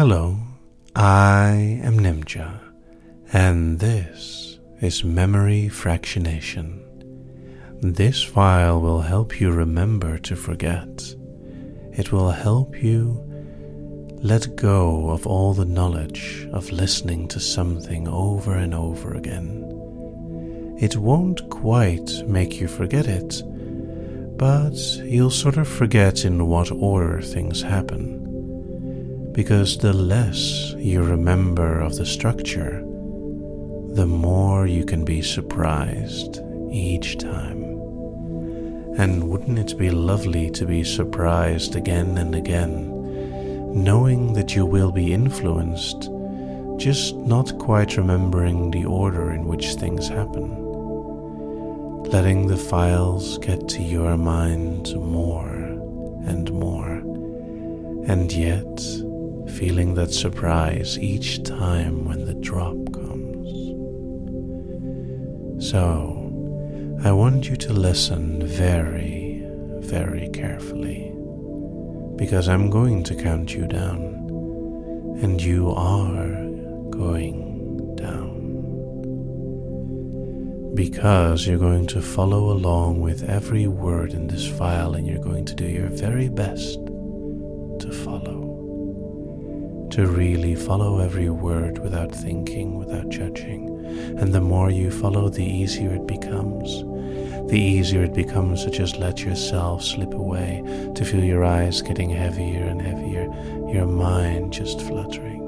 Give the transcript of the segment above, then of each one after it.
Hello, I am Nimja, and this is Memory Fractionation. This file will help you remember to forget. It will help you let go of all the knowledge of listening to something over and over again. It won't quite make you forget it, but you'll sort of forget in what order things happen. Because the less you remember of the structure, the more you can be surprised each time. And wouldn't it be lovely to be surprised again and again, knowing that you will be influenced, just not quite remembering the order in which things happen. Letting the files get to your mind more and more, and yet feeling that surprise each time when the drop comes. So, I want you to listen very, very carefully, because I'm going to count you down, and you are going down. Because you're going to follow along with every word in this file, and you're going to do your very best to follow. To really follow every word without thinking, without judging. And the more you follow, the easier it becomes. The easier it becomes to just let yourself slip away, to feel your eyes getting heavier and heavier, your mind just fluttering.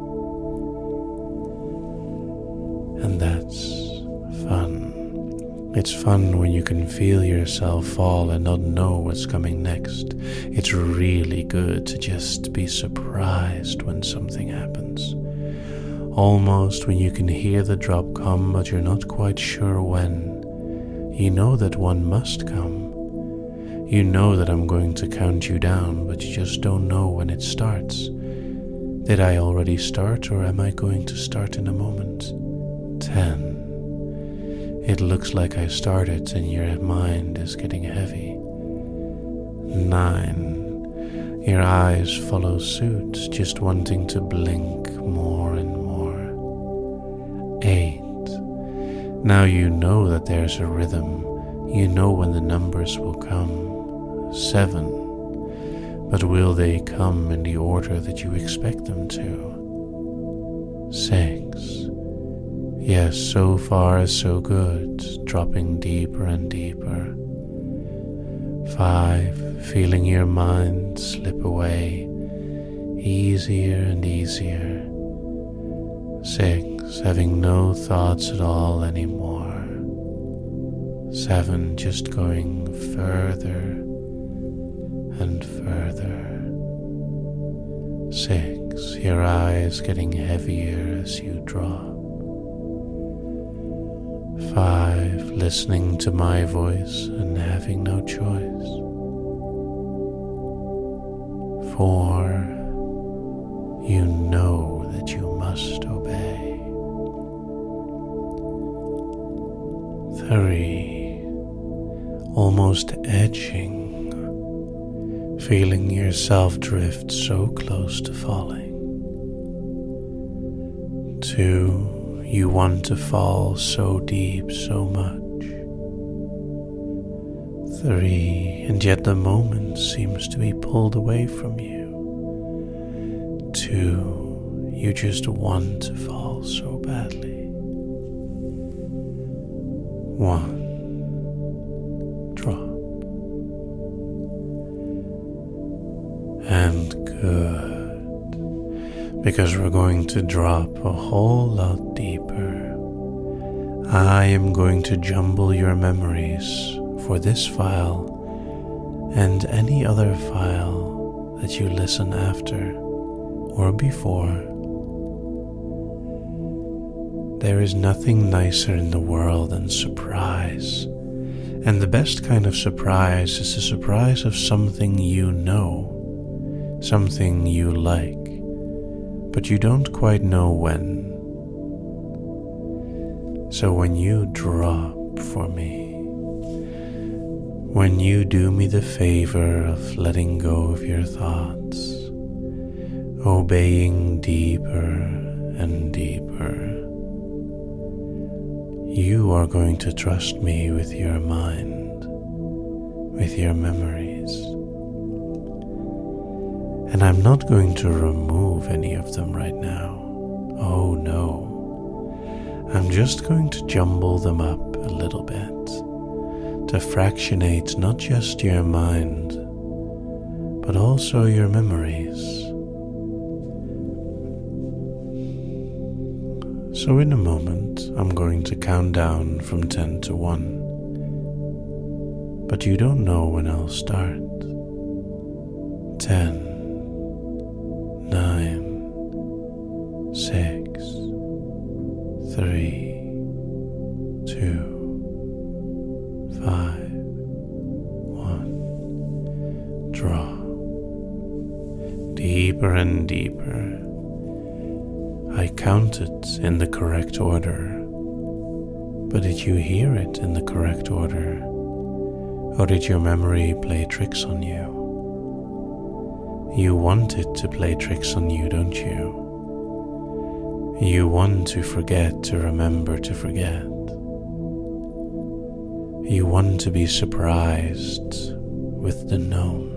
And that's fun. It's fun when you can feel yourself fall and not know what's coming next. It's really good to just be surprised when something happens. Almost when you can hear the drop come, but you're not quite sure when. You know that one must come. You know that I'm going to count you down, but you just don't know when it starts. Did I already start, or am I going to start in a moment? 10. It looks like I started and your mind is getting heavy. 9. Your eyes follow suit, just wanting to blink more and more. 8. Now you know that there's a rhythm. You know when the numbers will come. 7. But will they come in the order that you expect them to? 6. Yes, so far so good, dropping deeper and deeper. 5, feeling your mind slip away, easier and easier. 6, having no thoughts at all anymore. 7, just going further and further. 6, your eyes getting heavier as you drop. 5, listening to my voice and having no choice. 4, you know that you must obey. 3, almost edging, feeling yourself drift so close to falling. 2, you want to fall so deep, so much. 3, and yet the moment seems to be pulled away from you. 2, you just want to fall so badly. 1, drop. And good. Because we're going to drop a whole lot deeper. I am going to jumble your memories for this file and any other file that you listen after or before. There is nothing nicer in the world than surprise. And the best kind of surprise is the surprise of something you know, something you like, but you don't quite know when. So when you drop for me, when you do me the favor of letting go of your thoughts, obeying deeper and deeper. You are going to trust me with your mind, with your memories. And I'm not going to remove any of them right now. Oh no. I'm just going to jumble them up a little bit to fractionate not just your mind, but also your memories. So in a moment, I'm going to count down from 10 to 1, but you don't know when I'll start. 10, 9, 6, 3, 2, 5, 1. Draw. Deeper and deeper. I count it in the correct order, but did you hear it in the correct order? Or did your memory play tricks on you? You want it to play tricks on you, don't you? You want to forget to remember to forget. You want to be surprised with the known.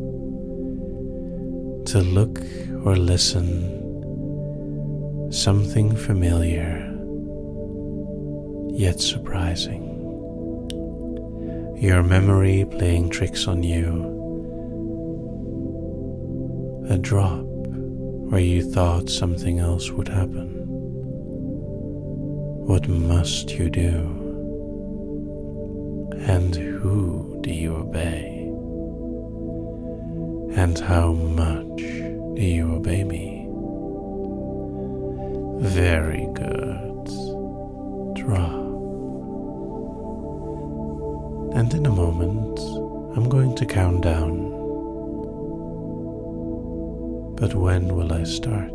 To look or listen something familiar yet surprising. Your memory playing tricks on you. A drop where you thought something else would happen. What must you do? And who do you obey? And how much do you obey me? Very good. Drop. And in a moment, I'm going to count down. But when will I start?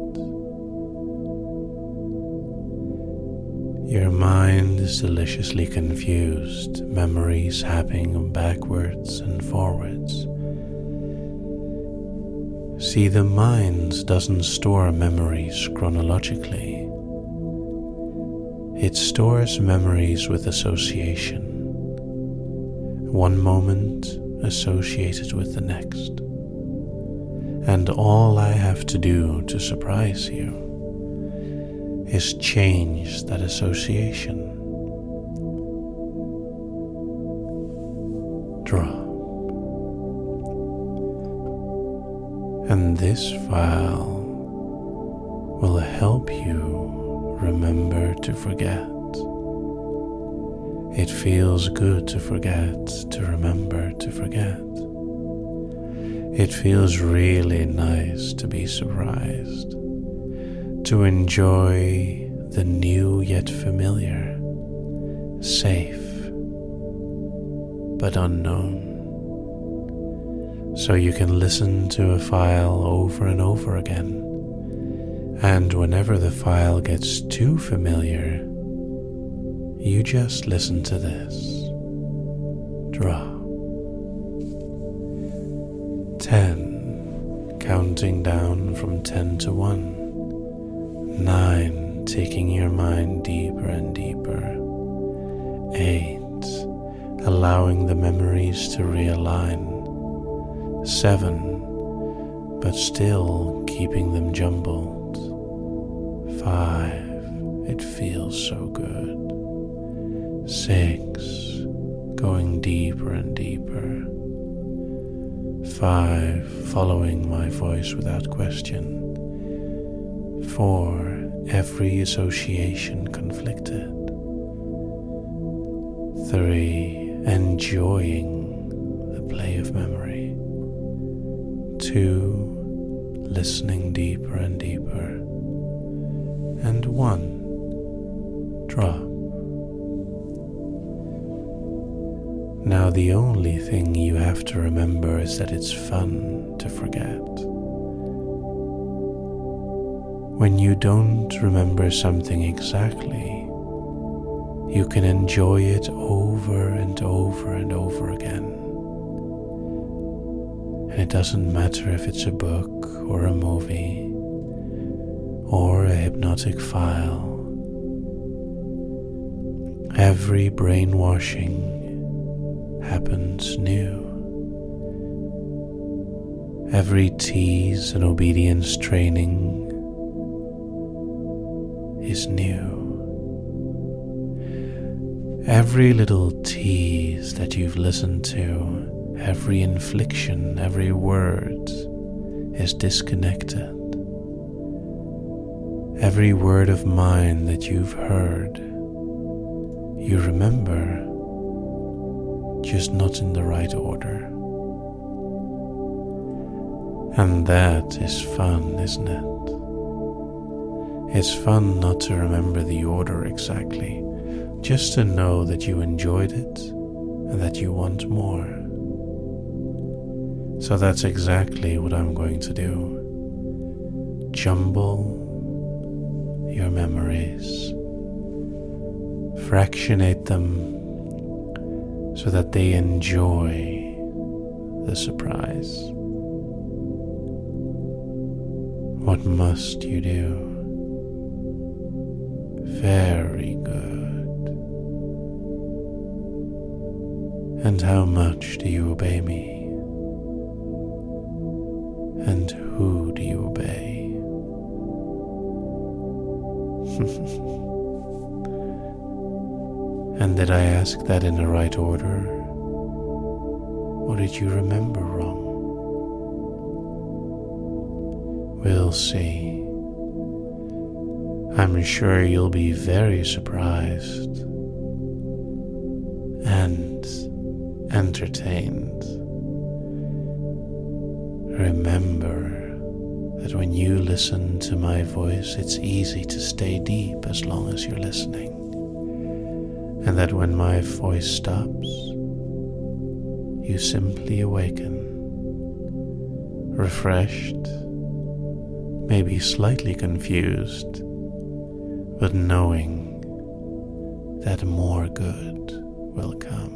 Your mind is deliciously confused, memories happening backwards and forwards. See, the mind doesn't store memories chronologically. It stores memories with association. One moment associated with the next. And all I have to do to surprise you is change that association. Drop. And this file will help you remember to forget. It feels good to forget, to remember to forget. It feels really nice to be surprised, to enjoy the new yet familiar, safe but unknown. So you can listen to a file over and over again, and whenever the file gets too familiar, you just listen to this. Drop. 10, counting down from 10 to 1. 9, taking your mind deeper and deeper. 8, allowing the memories to realign. 7, but still keeping them jumbled. 5, it feels so good. 6, going deeper and deeper. 5, following my voice without question. 4, every association conflicted. 3, enjoying the play of memory. 2, listening deeper and deeper. And 1, drop. Now the only thing you have to remember is that it's fun to forget. When you don't remember something exactly, you can enjoy it over and over and over again. And it doesn't matter if it's a book or a movie hypnotic file. Every brainwashing happens new. Every tease and obedience training is new. Every little tease that you've listened to, every infliction, every word is disconnected. Every word of mine that you've heard, you remember, just not in the right order. And that is fun, isn't it? It's fun not to remember the order exactly, just to know that you enjoyed it and that you want more. So that's exactly what I'm going to do. Jumble your memories, fractionate them so that they enjoy the surprise. What must you do? Very good. And how much do you obey me? And who do you obey? And did I ask that in the right order? Or did you remember wrong? We'll see. I'm sure you'll be very surprised and entertained. Remember that when you listen to my voice, it's easy to stay deep as long as you're listening. And that when my voice stops, you simply awaken, refreshed, maybe slightly confused, but knowing that more good will come.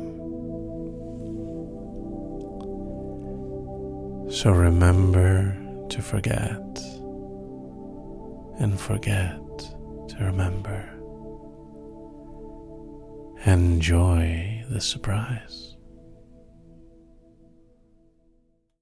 So remember to forget, and forget to remember. Enjoy the surprise.